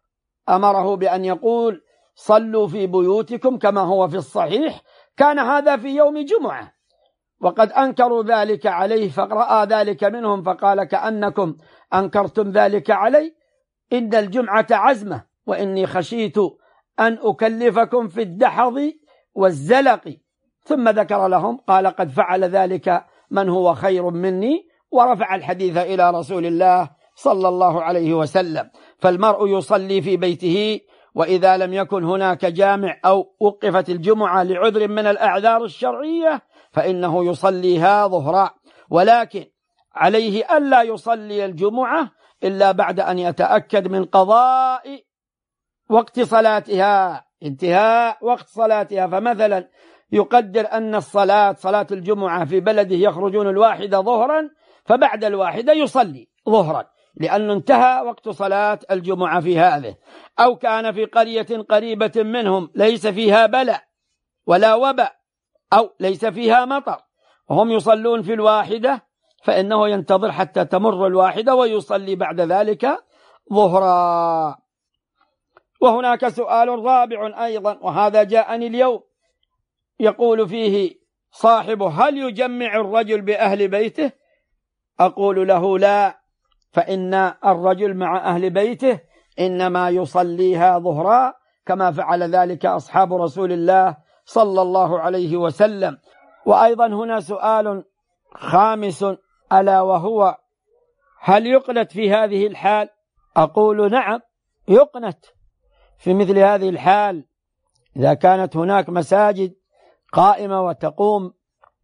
أمره بأن يقول صلوا في بيوتكم كما هو في الصحيح، كان هذا في يوم جمعة، وقد أنكروا ذلك عليه فرأى ذلك منهم فقال كأنكم أنكرتم ذلك علي، إن الجمعة عزمة وإني خشيت أن أكلفكم في الدحض والزلق. ثم ذكر لهم قال قد فعل ذلك من هو خير مني، ورفع الحديث إلى رسول الله صلى الله عليه وسلم. فالمرء يصلي في بيته، وإذا لم يكن هناك جامع أو وقفت الجمعة لعذر من الأعذار الشرعية فإنه يصليها ظهرا، ولكن عليه ألا يصلي الجمعة إلا بعد أن يتأكد من قضاء وقت صلاتها، انتهاء وقت صلاتها. فمثلا يقدر أن صلاة الجمعة في بلده يخرجون الواحدة ظهرا، فبعد الواحدة يصلي ظهرا لأنه انتهى وقت صلاة الجمعة في هذه. أو كان في قرية قريبة منهم ليس فيها بلاء ولا وباء أو ليس فيها مطر وهم يصلون في الواحدة، فإنه ينتظر حتى تمر الواحدة ويصلي بعد ذلك ظهرا. وهناك سؤال رابع أيضا، وهذا جاءني اليوم، يقول فيه صاحبه هل يجمع الرجل بأهل بيته؟ أقول له لا، فإن الرجل مع أهل بيته إنما يصليها ظهرا كما فعل ذلك أصحاب رسول الله صلى الله عليه وسلم. وأيضا هنا سؤال خامس، ألا وهو هل يقنت في هذه الحال؟ أقول نعم يقنت في مثل هذه الحال إذا كانت هناك مساجد قائمة وتقوم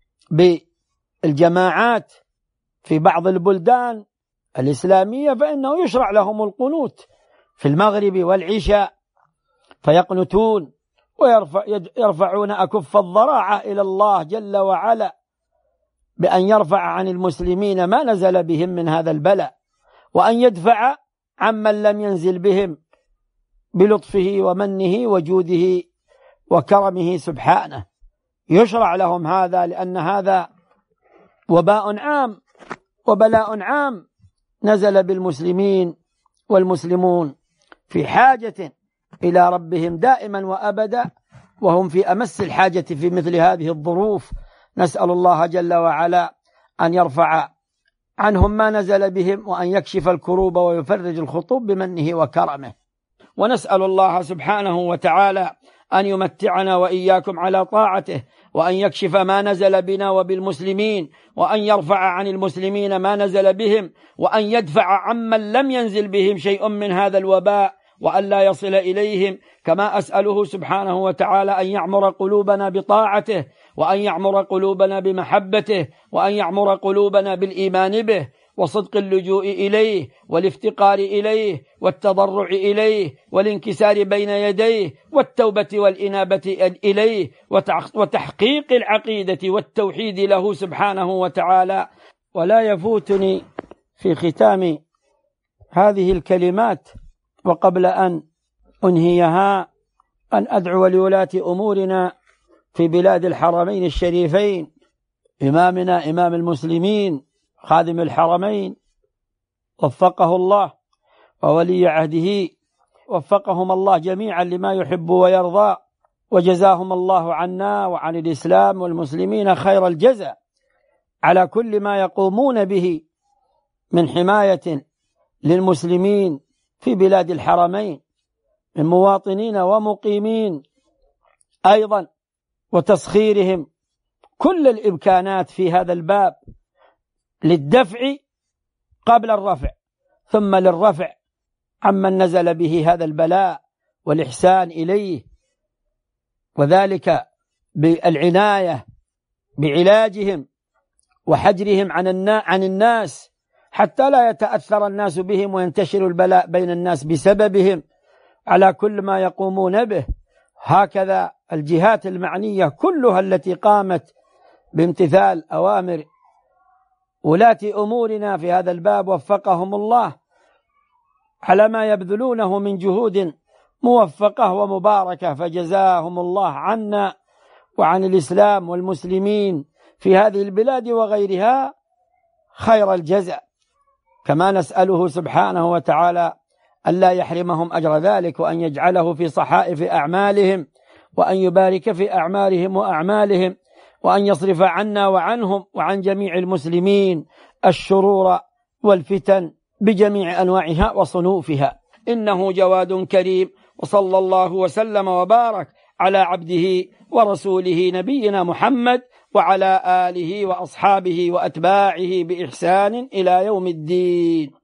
بالجماعات في بعض البلدان الإسلامية، فإنه يشرع لهم القنوت في المغرب والعشاء، فيقنتون ويرفعون أكف الضراعة إلى الله جل وعلا بأن يرفع عن المسلمين ما نزل بهم من هذا البلاء، وأن يدفع عمن لم ينزل بهم بلطفه ومنه وجوده وكرمه سبحانه. يشرع لهم هذا لأن هذا وباء عام وبلاء عام نزل بالمسلمين، والمسلمون في حاجة إلى ربهم دائما وأبدا، وهم في أمس الحاجة في مثل هذه الظروف. نسأل الله جل وعلا أن يرفع عنهم ما نزل بهم، وأن يكشف الكروب ويفرج الخطوب بمنه وكرمه. ونسأل الله سبحانه وتعالى أن يمتعنا وإياكم على طاعته، وأن يكشف ما نزل بنا وبالمسلمين، وأن يرفع عن المسلمين ما نزل بهم، وأن يدفع عمن لم ينزل بهم شيء من هذا الوباء وأن لا يصل إليهم. كما أسأله سبحانه وتعالى أن يعمر قلوبنا بطاعته، وأن يعمر قلوبنا بمحبته، وأن يعمر قلوبنا بالإيمان به وصدق اللجوء إليه والافتقار إليه والتضرع إليه والانكسار بين يديه والتوبة والإنابة إليه وتحقيق العقيدة والتوحيد له سبحانه وتعالى. ولا يفوتني في ختام هذه الكلمات وقبل أن أنهيها أن أدعو لولاة أمورنا في بلاد الحرمين الشريفين، إمامنا إمام المسلمين خادم الحرمين وفقه الله، وولي عهده وفقهم الله جميعا لما يحب ويرضى، وجزاهم الله عنا وعن الإسلام والمسلمين خير الجزاء على كل ما يقومون به من حماية للمسلمين في بلاد الحرمين من مواطنين ومقيمين أيضا، وتسخيرهم كل الإمكانات في هذا الباب للدفع قبل الرفع، ثم للرفع عمن نزل به هذا البلاء والإحسان إليه، وذلك بالعناية بعلاجهم وحجرهم عن الناس حتى لا يتأثر الناس بهم وينتشر البلاء بين الناس بسببهم، على كل ما يقومون به. هكذا الجهات المعنية كلها التي قامت بامتثال أوامر ولاة أمورنا في هذا الباب وفقهم الله على ما يبذلونه من جهود موفقة ومباركة، فجزاهم الله عنا وعن الإسلام والمسلمين في هذه البلاد وغيرها خير الجزاء. كما نسأله سبحانه وتعالى ألا يحرمهم أجر ذلك، وأن يجعله في صحائف أعمالهم، وأن يبارك في أعمارهم وأعمالهم، وأن يصرف عنا وعنهم وعن جميع المسلمين الشرور والفتن بجميع أنواعها وصنوفها، إنه جواد كريم. وصلى الله وسلم وبارك على عبده ورسوله نبينا محمد وعلى آله وأصحابه وأتباعه بإحسان إلى يوم الدين.